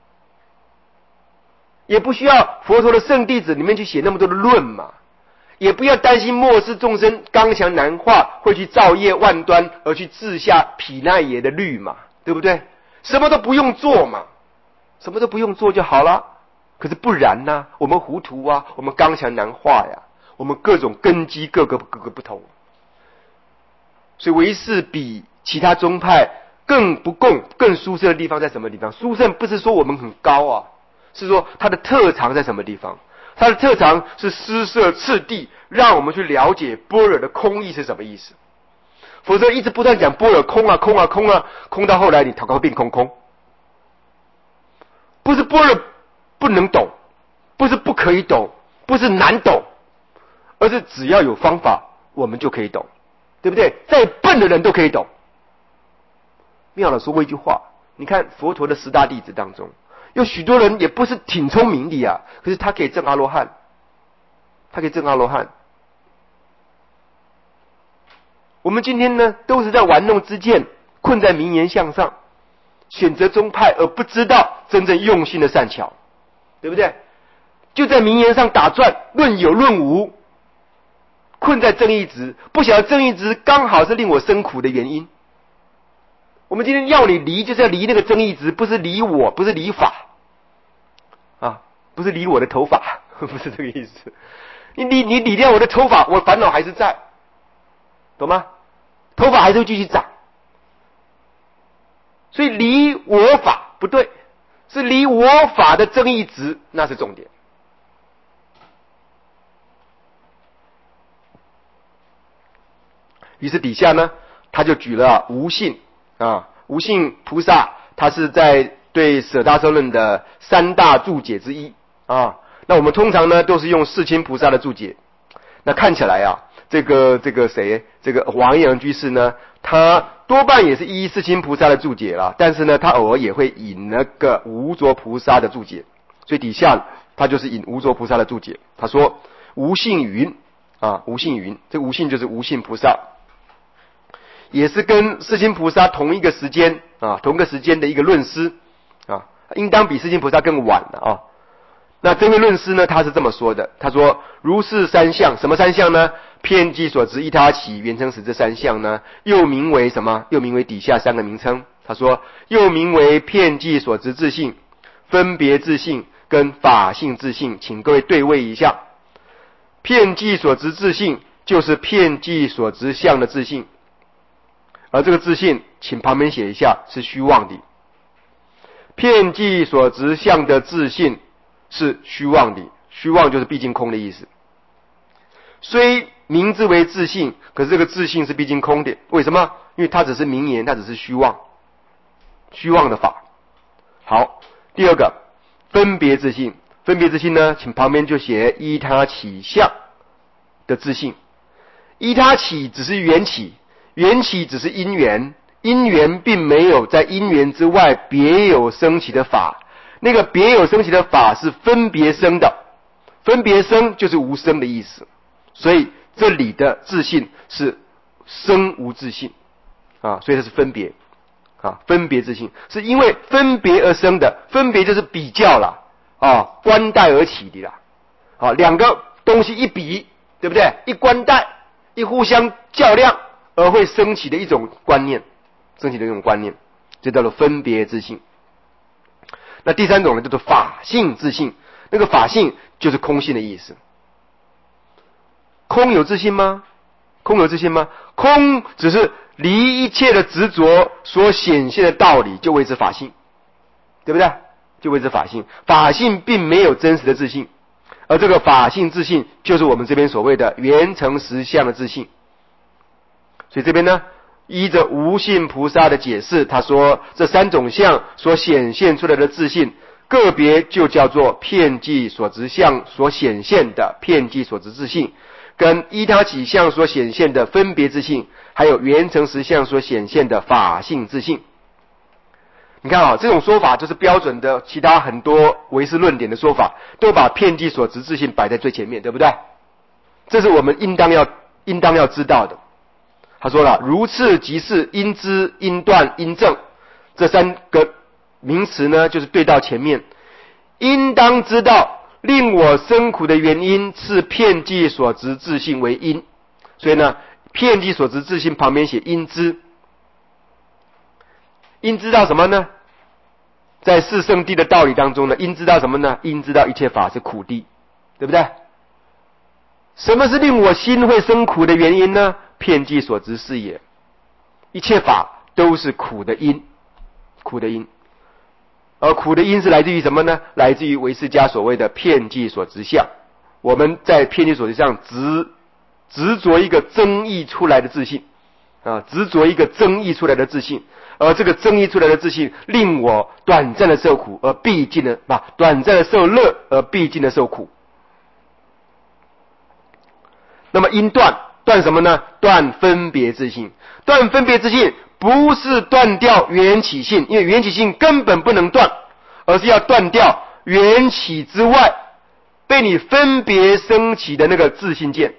也不需要佛陀的圣弟子里面去写那么多的论嘛。也不要担心末世众生刚强难化，会去造业万端而去治下毗奈耶的律嘛，对不对？什么都不用做嘛，什么都不用做就好了。可是不然呢、啊？我们糊涂啊，我们刚强难化呀，我们各种根基各个各个不同。所以唯识比其他宗派更不共、更殊胜的地方在什么地方？殊胜不是说我们很高啊，是说它的特长在什么地方？它的特长是施设次第，让我们去了解般若的空义是什么意思。否则一直不断讲般若空啊空啊空啊，空到后来你祷告变空空。不是般若不能懂，不是不可以懂，不是难懂，而是只要有方法， 我们就可以懂，对不对？再笨的人都可以懂。妙了说过一句话，你看佛陀的十大弟子当中，有许多人也不是挺聪明的呀，可是他可以证阿罗汉，他可以证阿罗汉。我们今天呢，都是在玩弄之间，困在名言相上，选择宗派而不知道真正用心的善巧，对不对？就在名言上打转，论有论无，困在正义值，不晓得正义值刚好是令我生苦的原因。我们今天要你离，就是要离那个正义值，不是离我，不是离法啊，不是离我的头发，不是这个意思。你你你理掉我的头发，我烦恼还是在，懂吗？头发还是会继续长。所以离我法不对，是离我法的正义值，那是重点。于是底下呢，他就举了无性啊，无性菩萨，他是在对舍大受论的三大注解之一啊。那我们通常呢都是用世亲菩萨的注解。那看起来啊，这个这个谁，这个王阳居士呢，他多半也是依世亲菩萨的注解啦，但是呢，他偶尔也会引那个无着菩萨的注解。所以底下他就是引无着菩萨的注解。他说无性云啊，无性云，这无性就是无性菩萨。也是跟世亲菩萨同一个时间啊，同一个时间的一个论师啊，应当比世亲菩萨更晚了啊。那这位论师呢，他是这么说的，他说如是三相，什么三相呢？遍计所执依他起缘成实这三相呢，又名为什么？又名为底下三个名称。他说又名为遍计所执自性、分别自性跟法性自性，请各位对位一下。遍计所执自性就是遍计所执相的自性，而这个自性请旁边写一下是虚妄的。遍计所执相的自性是虚妄的，虚妄就是毕竟空的意思。虽名之为自性，可是这个自性是毕竟空的，为什么？因为它只是名言，它只是虚妄，虚妄的法。好，第二个分别自性，分别自性呢，请旁边就写依他起相的自性。依他起只是缘起，缘起只是因缘，因缘并没有在因缘之外别有生起的法，那个别有生起的法是分别生的，分别生就是无生的意思。所以这里的自性是生无自性啊，所以它是分别啊，分别自性是因为分别而生的，分别就是比较啦啊，观待而起的啦啊，两个东西一比，对不对？一观待，一互相较量而会升起的一种观念，升起的一种观念，就叫做分别自性。那第三种呢，叫做法性自性，那个法性就是空性的意思。空有自性吗？空有自性吗？空只是离一切的执着所显现的道理，就谓之法性，对不对？就谓之法性。法性并没有真实的自性，而这个法性自性就是我们这边所谓的缘成实相的自性。所以这边呢，依着无性菩萨的解释，他说这三种相所显现出来的自性，个别就叫做遍计所执相所显现的遍计所执自性，跟依他起相所显现的分别自性，还有缘成实相所显现的法性自性。你看啊，这种说法就是标准的其他很多唯识论点的说法，都把遍计所执自性摆在最前面，对不对？这是我们应当要应当要知道的。他说了，如次即是因知、因断、因证，这三个名词呢，就是对到前面，应当知道令我生苦的原因是遍计所执自性为因，所以呢，遍计所执自性旁边写因知，因知道什么呢？在四圣谛的道理当中呢，因知道什么呢？因知道一切法是苦谛，对不对？什么是令我心会生苦的原因呢？遍计所执是也，一切法都是苦的因，苦的因。而苦的因是来自于什么呢？来自于唯识家所谓的遍计所执相。我们在遍计所执相执执着一个增益出来的自信啊，执着一个增益出来的自信，而这个增益出来的自信令我短暂的受苦，而毕竟的啊，短暂的受乐，而毕竟的受苦。那么因断断什么呢？断分别自性。断分别自性不是断掉缘起性，因为缘起性根本不能断，而是要断掉缘起之外被你分别升起的那个自性见。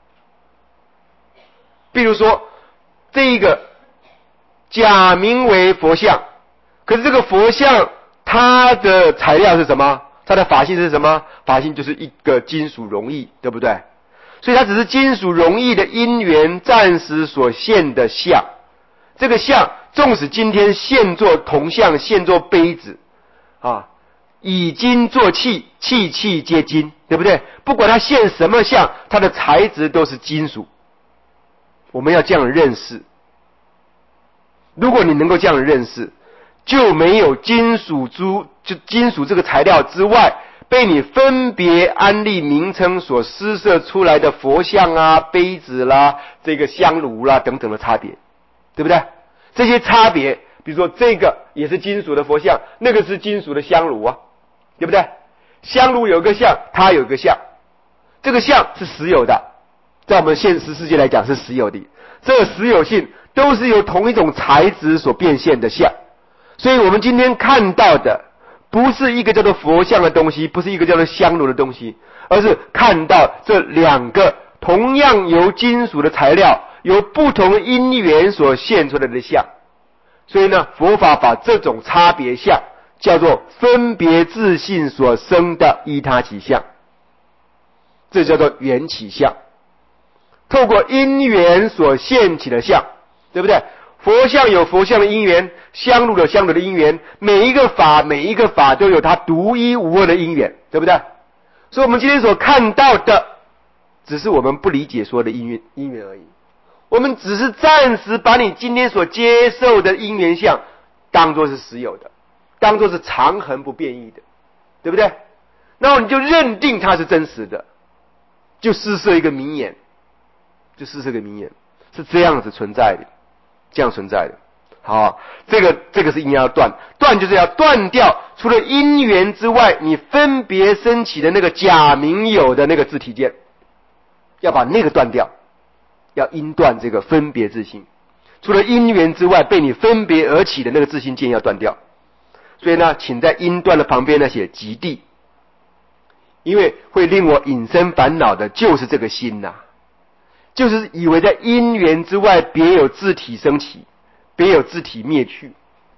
比如说这一个假名为佛像，可是这个佛像它的材料是什么？它的法性是什么？法性就是一个金属溶液，对不对？所以它只是金属溶液的因缘暂时所现的相。这个相纵使今天现作铜像，现作杯子啊，以金做器，器器皆金，对不对？不管它现什么相，它的材质都是金属。我们要这样认识。如果你能够这样认识，就没有金属珠，就金属这个材料之外被你分别安立名称所施设出来的佛像啊、杯子啦、这个香炉啦等等的差别，对不对？这些差别，比如说这个也是金属的佛像，那个是金属的香炉啊，对不对？香炉有一个像，它有一个像，这个像是实有的，在我们现实世界来讲是实有的，这个实有性都是由同一种材质所变现的像。所以我们今天看到的不是一个叫做佛像的东西，不是一个叫做香炉的东西，而是看到这两个同样由金属的材料，由不同的因缘所现出来的相。所以呢，佛法把这种差别相叫做分别自性所生的依他起相，这叫做缘起相。透过因缘所现起的相，对不对？佛像有佛像的因缘，香炉有香炉的因缘，每一个法每一个法都有它独一无二的因缘，对不对？所以我们今天所看到的只是我们不理解所有的因缘因缘而已，我们只是暂时把你今天所接受的因缘相当作是实有的，当作是常恒不变异的，对不对？然后你就认定它是真实的，就施设一个名言，就施设一个名言，是这样子存在的，这样存在的。好，这个这个是应该要断，断就是要断掉除了因缘之外你分别升起的那个假名有的那个自体见，要把那个断掉，要因断这个分别自性，除了因缘之外被你分别而起的那个自性见要断掉。所以呢，请在因断的旁边呢写极地，因为会令我引生烦恼的就是这个心呐、啊，就是以为在因缘之外别有自体升起，别有自体灭去。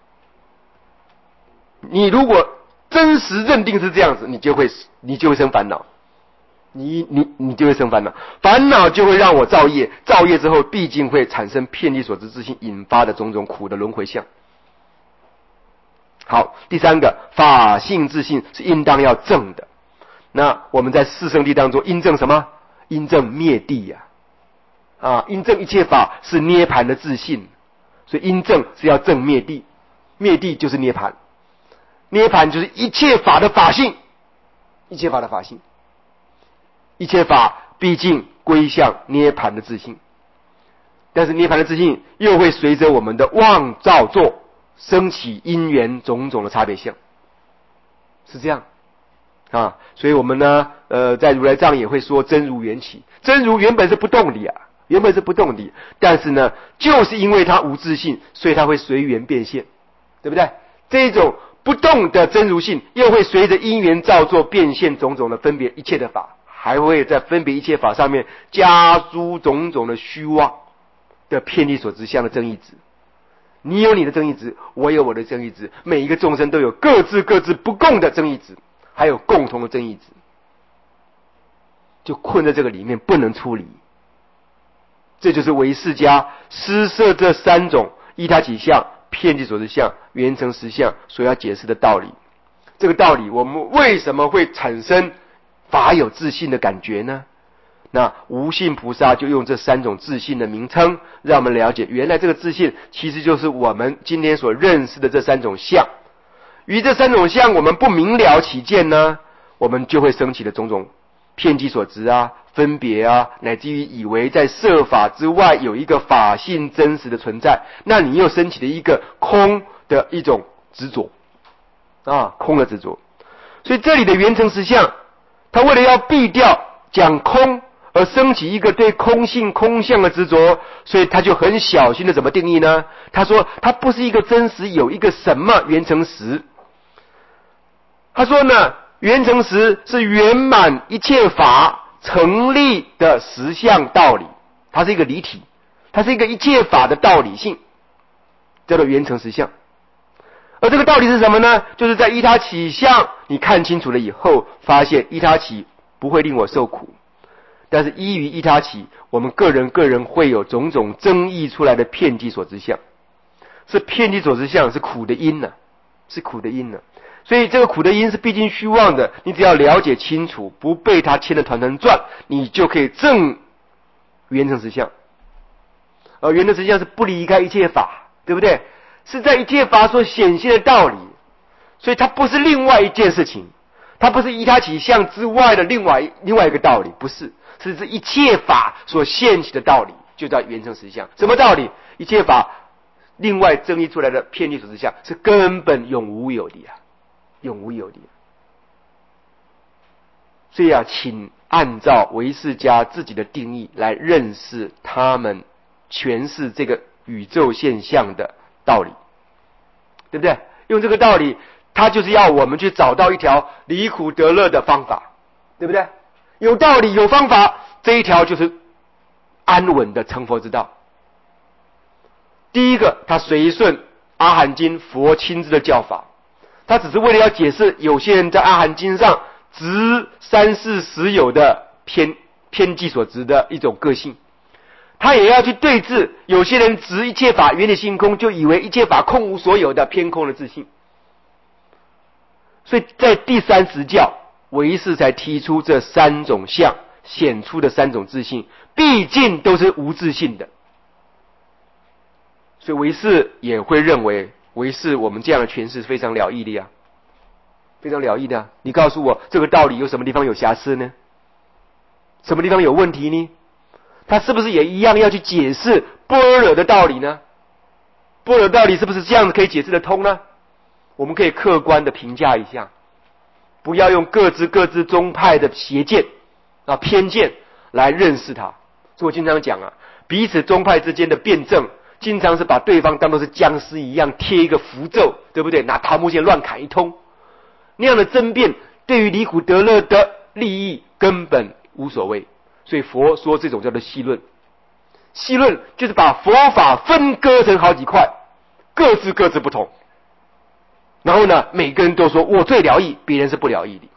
你如果真实认定是这样子，你就会你就会生烦恼，你你你就会生烦恼，烦恼就会让我造业，造业之后毕竟会产生遍历所知之心引发的种种苦的轮回相。好，第三个法性自性是应当要正的。那我们在四圣谛当中应正什么？应正灭谛呀、啊，啊，应正一切法是涅槃的自性，所以应正是要正灭谛，灭谛就是涅槃，涅槃就是一切法的法性，一切法的法性，一切法毕竟归向涅槃的自性，但是涅槃的自性又会随着我们的妄造作升起因缘种种的差别相，是这样啊。所以我们呢，呃，在如来藏也会说真如缘起，真如原本是不动的啊，原本是不动的，但是呢，就是因为它无自性，所以它会随缘变现，对不对？这种不动的真如性，又会随着因缘造作变现种种的分别一切的法，还会在分别一切法上面加诸种种的虚妄的偏离所知相的正义值。你有你的正义值，我有我的正义值，每一个众生都有各自各自不共的正义值，还有共同的正义值，就困在这个里面不能出离。这就是唯识家施设这三种依他起相、遍计所知相、缘成实相所要解释的道理。这个道理我们为什么会产生法有自性的感觉呢？那无性菩萨就用这三种自性的名称，让我们了解原来这个自性其实就是我们今天所认识的这三种相。于这三种相我们不明了起见呢，我们就会升起的种种遍计所知啊、分别啊，乃至于以为在色法之外有一个法性真实的存在，那你又升起了一个空的一种执着啊，空的执着。所以这里的缘成实相，他为了要避掉讲空而升起一个对空性空相的执着，所以他就很小心的怎么定义呢？他说它不是一个真实有一个什么缘成实。他说呢，缘成实是圆满一切法成立的实相道理，它是一个离体，它是一个一切法的道理性，叫做缘成实相。而这个道理是什么呢？就是在依他起相，你看清楚了以后，发现依他起不会令我受苦，但是依于依他起，我们个人个人会有种种争议出来的遍计所知相，是遍计所知相，是苦的因呢、啊，是苦的因呢、啊。所以这个苦的因是毕竟虚妄的，你只要了解清楚，不被他牵得团团转，你就可以证圆成实相。而圆成实相是不离开一切法，对不对？是在一切法所显现的道理，所以它不是另外一件事情，它不是依他起相之外的另外另外一个道理，不是，是这一切法所现起的道理，就叫圆成实相。什么道理？一切法另外争议出来的遍计所知相，是根本永无有的啊，永无有的。所以啊，请按照唯识家自己的定义来认识他们诠释这个宇宙现象的道理，对不对？用这个道理，他就是要我们去找到一条离苦得乐的方法，对不对？有道理有方法，这一条就是安稳的成佛之道。第一个，他随顺阿含经佛亲自的教法，他只是为了要解释有些人在阿含经上执三世实有的偏偏计所执的一种个性，他也要去对治有些人执一切法原理性空，就以为一切法空无所有的偏空的自信。所以在第三十教，唯识才提出这三种相显出的三种自信，毕竟都是无自信的。所以唯识也会认为，唯识我们这样的诠释是非常了义的呀，非常了义的啊。你告诉我这个道理有什么地方有瑕疵呢？什么地方有问题呢？他是不是也一样要去解释般若的道理呢？般若道理是不是这样子可以解释得通呢？我们可以客观的评价一下，不要用各自各自宗派的邪见啊偏见来认识它。所以我经常讲啊，彼此宗派之间的辩证，经常是把对方当作是僵尸一样贴一个符咒，对不对？拿桃木剑乱砍一通，那样的争辩对于离苦得乐的利益根本无所谓。所以佛说这种叫做戏论，戏论就是把佛法分割成好几块，各自各自不同，然后呢每个人都说我最了义，别人是不了义的。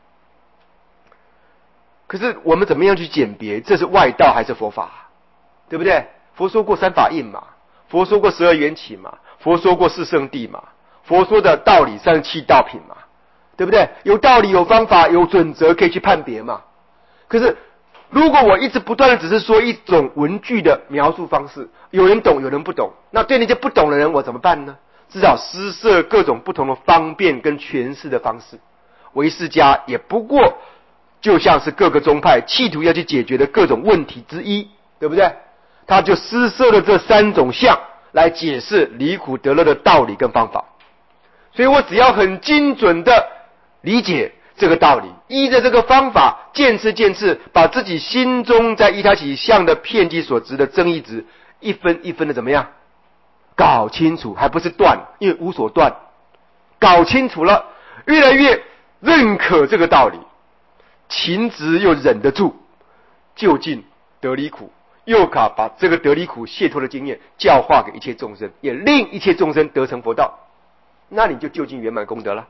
可是我们怎么样去鉴别这是外道还是佛法，对不对？佛说过三法印嘛，佛说过十二缘起嘛，佛说过四圣谛嘛，佛说的道理三十七道品嘛，对不对？有道理有方法有准则可以去判别嘛。可是如果我一直不断的只是说一种文句的描述方式，有人懂有人不懂，那对那些不懂的人我怎么办呢？至少施设各种不同的方便跟诠释的方式。唯识家也不过就像是各个宗派企图要去解决的各种问题之一，对不对？他就施设了这三种相来解释离苦得乐的道理跟方法。所以我只要很精准的理解这个道理，依着这个方法渐次渐次把自己心中在依他起相的遍计所执的争议值一分一分的怎么样搞清楚，还不是断，因为无所断，搞清楚了，越来越认可这个道理，情执又忍得住，就近得离苦，又可把这个得离苦解脱的经验教化给一切众生，也令一切众生得成佛道，那你就就近圆满功德了。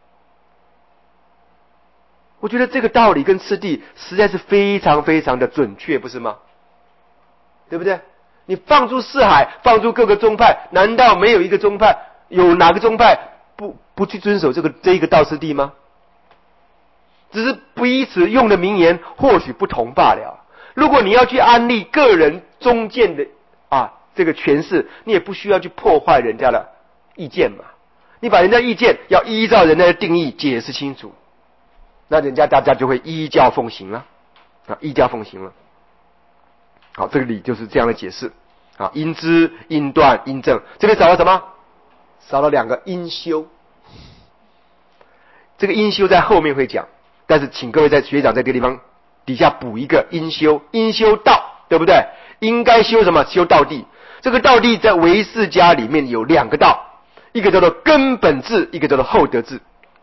我觉得这个道理跟次第实在是非常非常的准确，不是吗？对不对？你放诸四海，放诸各个宗派，难道没有一个宗派，有哪个宗派不不去遵守这个这一个道次第吗？只是彼此用的名言或许不同罢了。如果你要去安利个人中见的啊这个诠释，你也不需要去破坏人家的意见嘛。你把人家意见要依照人家的定义解释清楚，那人家大家就会依教奉行了啊，依教奉行了。好，这个理就是这样的解释啊，因知因断因证，这边少了什么？少了两个因修。这个因修在后面会讲，但是请各位在学长在这个地方底下补一个应修，应修道，对不对？应该修什么？修道地。这个道地在唯识家里面有两个道，一个叫做根本智，一个叫做厚德智。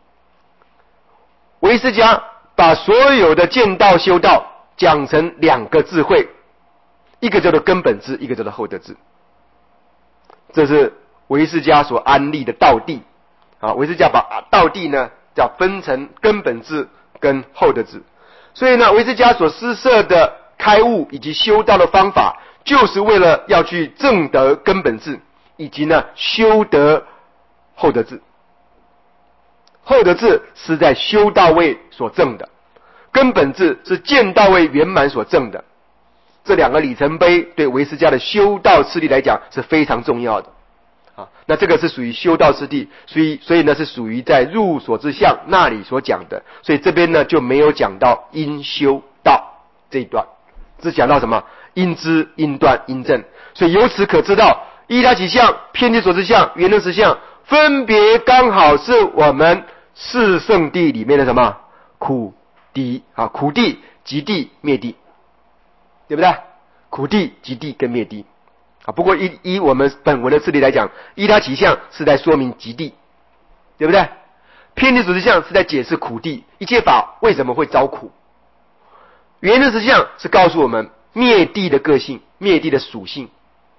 唯识家把所有的见道修道讲成两个智慧，一个叫做根本智，一个叫做厚德智。这是唯识家所安立的道地啊。唯识家把道地呢叫分成根本智跟厚德智，所以呢，唯识家所施设的开悟以及修道的方法，就是为了要去证得根本智，以及呢修得厚德智。厚德智是在修道位所证的，根本智是见道位圆满所证的。这两个里程碑对唯识家的修道次第来讲是非常重要的啊。那这个是属于修道次第，所以所以呢是属于在入所之相那里所讲的，所以这边呢就没有讲到因修道这一段，只讲到什么因知因断因证。所以由此可知道，依他起相、偏激所之相、圆能实相，分别刚好是我们四圣谛里面的什么苦敌啊，苦谛、极谛、灭谛，对不对？苦谛、极谛跟灭谛啊。不过依依我们本文的次第来讲，依他起相是在说明极谛，对不对？偏激所之相是在解释苦谛，一切法为什么会遭苦。圆能实相是告诉我们灭谛的个性、灭谛的属性，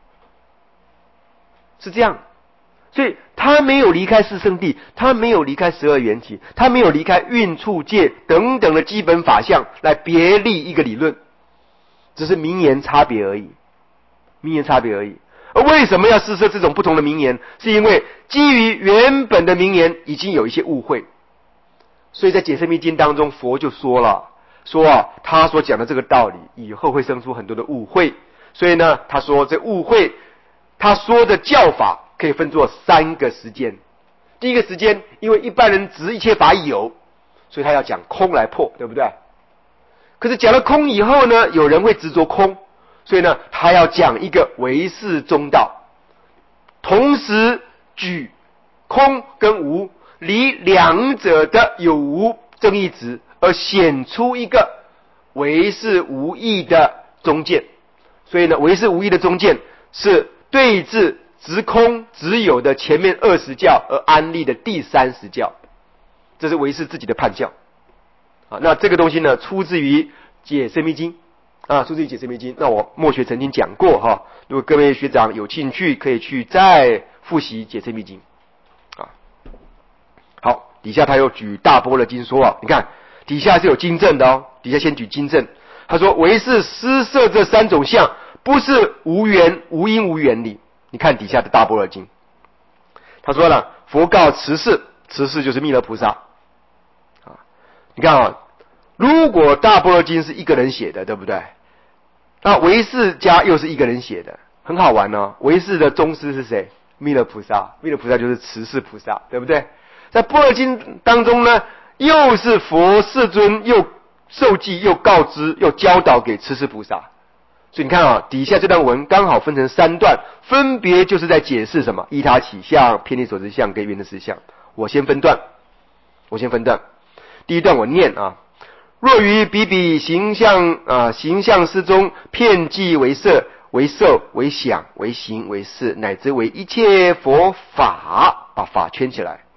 是这样。所以他没有离开四圣谛，他没有离开十二缘起，他没有离开蕴处界等等的基本法相来别立一个理论，只是名言差别而已，名言差别而已。而为什么要施设这种不同的名言？是因为基于原本的名言已经有一些误会，所以在解释密经当中，佛就说了，说啊，他所讲的这个道理以后会生出很多的误会，所以呢，他说这误会，他说的教法可以分作三个时间。第一个时间，因为一般人执一切法有，所以他要讲空来破，对不对？可是讲了空以后呢，有人会执着空，所以呢，他要讲一个唯识中道，同时举空跟无离两者的有无争议值，而显出一个唯识无义的中见。所以呢，唯识无义的中见是对治执空执有的前面二十教而安立的第三十教，这是唯识自己的判教啊。那这个东西呢，出自于解深密经啊，出自于解深密经。那我末学曾经讲过哈，如果各位学长有兴趣，可以去再复习解深密经啊。好，底下他又举大般若经说啊，你看底下是有经证的哦，底下先举经证，他说唯识施设这三种相，不是无缘无因无缘理。你看底下的大般若经，他说了，佛告持世，持世就是弥勒菩萨啊。你看啊，如果大般若经是一个人写的，对不对？那唯识家又是一个人写的，很好玩哦。唯识的宗师是谁？弥勒菩萨，弥勒菩萨就是持世菩萨，对不对？在般若经当中呢，又是佛世尊又受记又告知又教导给持世菩萨。所以你看啊，底下这段文刚好分成三段，分别就是在解释什么依他起相、偏离所知相跟圆能实相。我先分段，我先分段。第一段我念啊，若于彼彼形象啊形象师中，遍计为色、为受、为想、为行、为识，乃至为一切佛法，把法圈起来，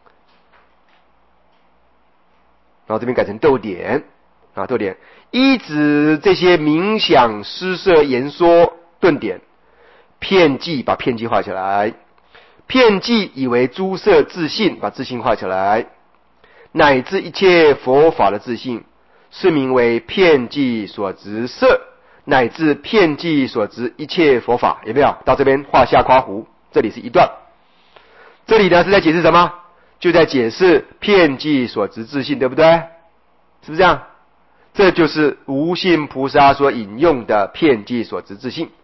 然后这边改成逗点啊，逗点。依指这些冥想、施设、言说、顿点，遍计把遍计画起来，遍计以为诸色自性，把自性画起来，乃至一切佛法的自性，是名为遍计所执色，乃至遍计所执一切佛法。有没有？到这边画下括弧，这里是一段，这里呢是在解释什么？就在解释遍计所执自性，对不对？是不是这样？这就是无性菩萨所引用的遍计所执自性。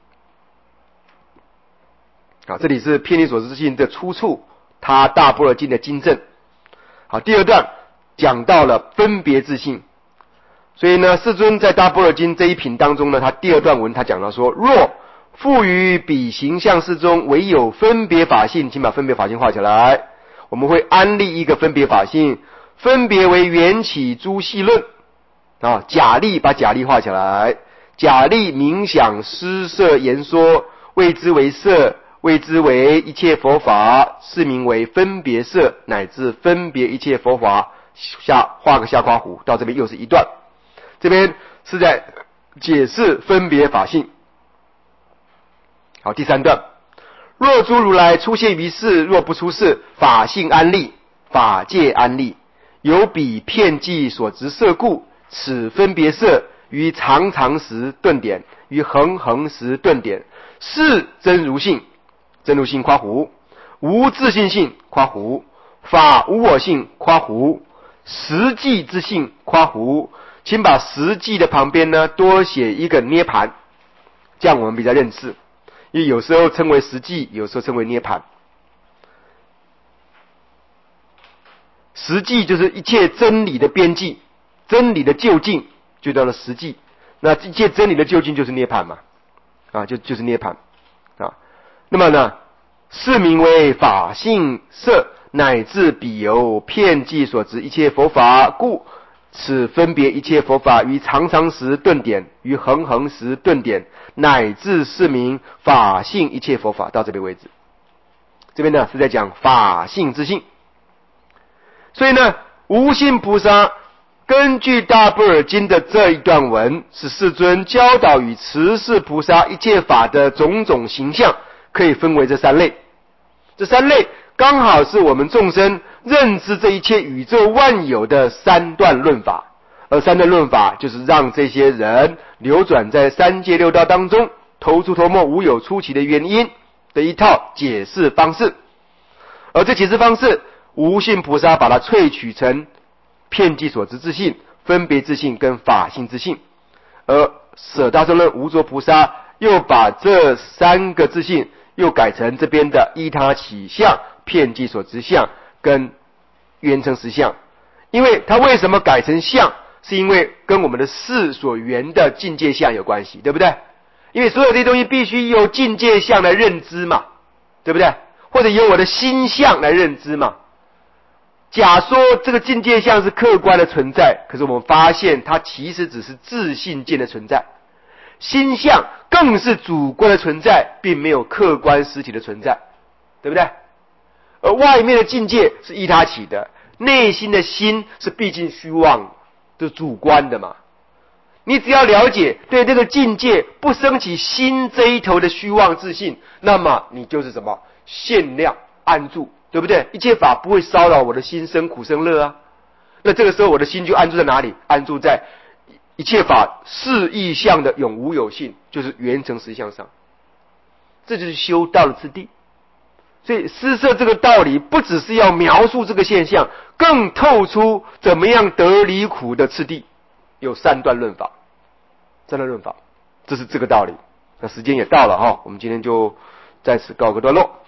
好，这里是遍计所执自性的出处，他大般若经的经证。好，第二段讲到了分别自性，所以呢，世尊在大般若经这一品当中呢，他第二段文他讲到说，若复于彼形象事中唯有分别法性，请把分别法性画起来，我们会安立一个分别法性，分别为缘起诸细论。 啊，假立把假立画起来，假立冥想施设言说，谓之为色，谓之为一切佛法，是名为分别色，乃至分别一切佛法。下画个下括弧，到这边又是一段，这边是在解释分别法性。好，第三段，若诸如来出现于世，若不出世，法性安立，法界安立，有彼遍计所执色故，此分别色于常常时顿点，于恒恒时顿点，是真如性，真如性括弧，无自性性括弧，法无我性括弧，实际之性括弧，请把实际的旁边呢多写一个涅槃，这样我们比较认识，因为有时候称为实际，有时候称为涅槃。实际就是一切真理的边际，真理的究竟就叫做实际，那一切真理的究竟就是涅槃嘛，啊，就就是涅槃啊。那么呢，是名为法性色，乃至彼由遍计所执一切佛法，故此分别一切佛法于常常时顿点，于恒恒时顿点，乃至是名法性一切佛法。到这边为止，这边呢是在讲法性之性。所以呢，无心菩萨根据大般若经的这一段文，是世尊教导与持世菩萨一切法的种种形象，可以分为这三类。这三类刚好是我们众生认知这一切宇宙万有的三段论法，而三段论法就是让这些人流转在三界六道当中，头出头没无有出期的原因的一套解释方式。而这解释方式，无性菩萨把它萃取成遍计所执之性、分别之性跟法性之性，而舍大乘论无着菩萨又把这三个之性又改成这边的依他起相、遍计所执相跟缘成实相。因为它为什么改成相，是因为跟我们的事所缘的境界相有关系，对不对？因为所有这些东西必须由境界相来认知嘛，对不对？或者由我的心相来认知嘛。假说这个境界相是客观的存在，可是我们发现它其实只是自性见的存在，心相更是主观的存在，并没有客观实体的存在，对不对？而外面的境界是依他起的，内心的心是毕竟虚妄，是主观的嘛。你只要了解对这个境界不升起心这一头的虚妄自信，那么你就是什么限量安住，对不对？一切法不会骚扰我的心生苦生乐啊。那这个时候我的心就安住在哪里？安住在一切法是意相的永无有性，就是缘成实相上。这就是修道的次第。所以施设这个道理不只是要描述这个现象，更透出怎么样得离苦的次第。有三段论法，三段论法，这是这个道理。那时间也到了哈，我们今天就在此告个段落。